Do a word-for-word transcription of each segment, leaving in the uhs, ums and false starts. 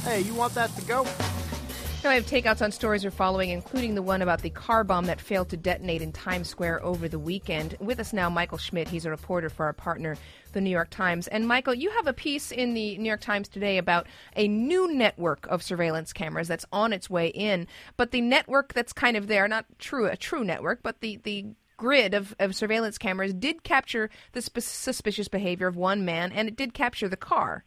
Hey, you want that to go? Now, I have takeouts on stories we're following, including the one about the car bomb that failed to detonate in Times Square over the weekend. With us now, Michael Schmidt. He's a reporter for our partner, the New York Times. And, Michael, you have a piece in the New York Times today about a new network of surveillance cameras that's on its way in. But the network that's kind of there, not true a true network, but the, the grid of, of surveillance cameras did capture the sp- suspicious behavior of one man, and it did capture the car.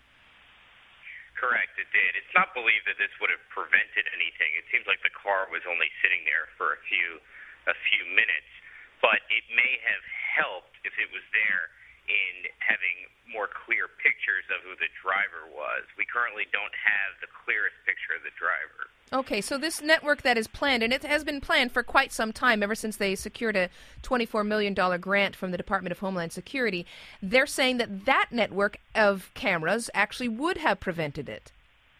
Correct, it did. It's not believed that this would have prevented anything. It seems like the car was only sitting there for a few a few minutes, but it may have helped if it was there in having more clear pictures of who the driver was. We currently don't have the clearest picture of the driver. Okay, so this network that is planned, and it has been planned for quite some time, ever since they secured a twenty-four million dollars grant from the Department of Homeland Security, they're saying that that network of cameras actually would have prevented it.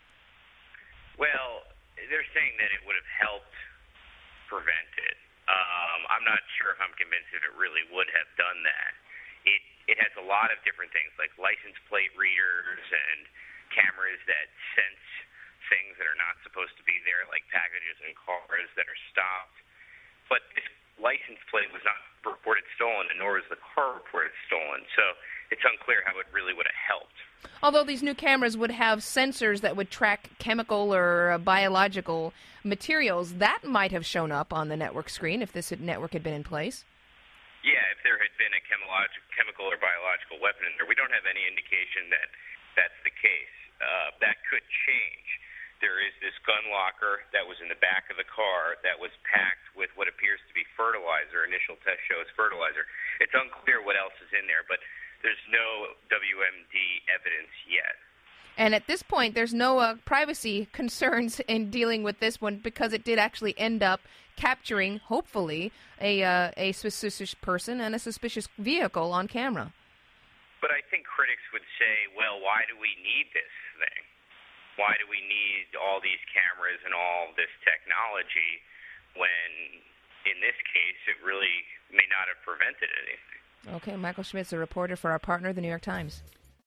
Well, they're saying that it would have helped prevent it. Um, I'm not sure if I'm convinced that it really would have done that. It it has a lot of different things, like license plate readers and cameras that sense things that are not supposed to be there, like packages and cars that are stopped. But this license plate was not reported stolen, and nor was the car reported stolen. So it's unclear how it really would have helped. Although these new cameras would have sensors that would track chemical or uh, biological materials, that might have shown up on the network screen if this had, network had been in place. Yeah, if there had been a chemolog- chemical or biological weapon in there. We don't have any indication that that's the case. Uh, that could change. There is this gun locker that was in the back of the car that was packed with what appears to be fertilizer. Initial test shows fertilizer. It's unclear what else is in there, but there's no W M D evidence yet. And at this point, there's no uh, privacy concerns in dealing with this one because it did actually end up capturing, hopefully, a uh, a suspicious person and a suspicious vehicle on camera. But I think critics would say, well, why do we need this thing? Why do we need all these cameras and all this technology when, in this case, it really may not have prevented anything? Okay, Michael Schmidt's a reporter for our partner, the New York Times.